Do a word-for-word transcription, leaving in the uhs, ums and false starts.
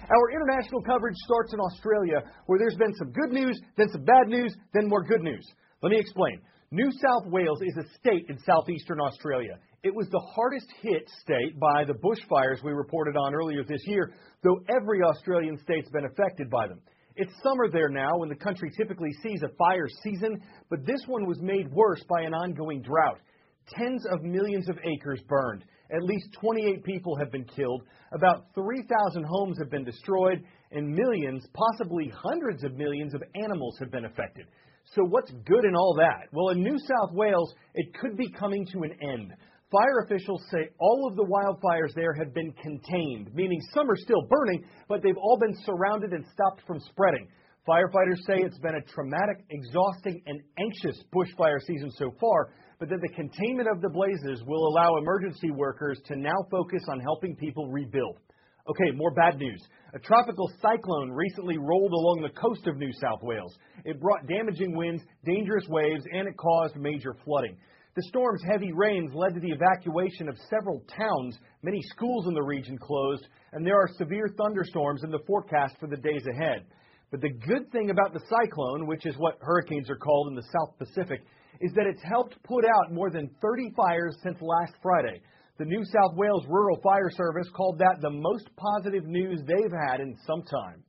Our international coverage starts in Australia, where there's been some good news, then some bad news, then more good news. Let me explain. New South Wales is a state in southeastern Australia. It was the hardest hit state by the bushfires we reported on earlier this year, though every Australian state's been affected by them. It's summer there now, when the country typically sees a fire season, but this one was made worse by an ongoing drought. Tens of millions of acres burned. At least twenty-eight people have been killed. About three thousand homes have been destroyed, and millions, possibly hundreds of millions of animals have been affected. So what's good in all that? Well, in New South Wales, it could be coming to an end. Fire officials say all of the wildfires there have been contained, meaning some are still burning, but they've all been surrounded and stopped from spreading. Firefighters say it's been a traumatic, exhausting, and anxious bushfire season so far, but that the containment of the blazes will allow emergency workers to now focus on helping people rebuild. Okay, more bad news. A tropical cyclone recently rolled along the coast of New South Wales. It brought damaging winds, dangerous waves, and it caused major flooding. The storm's heavy rains led to the evacuation of several towns. Many schools in the region closed, and there are severe thunderstorms in the forecast for the days ahead. But the good thing about the cyclone, which is what hurricanes are called in the South Pacific, is that it's helped put out more than thirty fires since last Friday. The New South Wales Rural Fire Service called that the most positive news they've had in some time.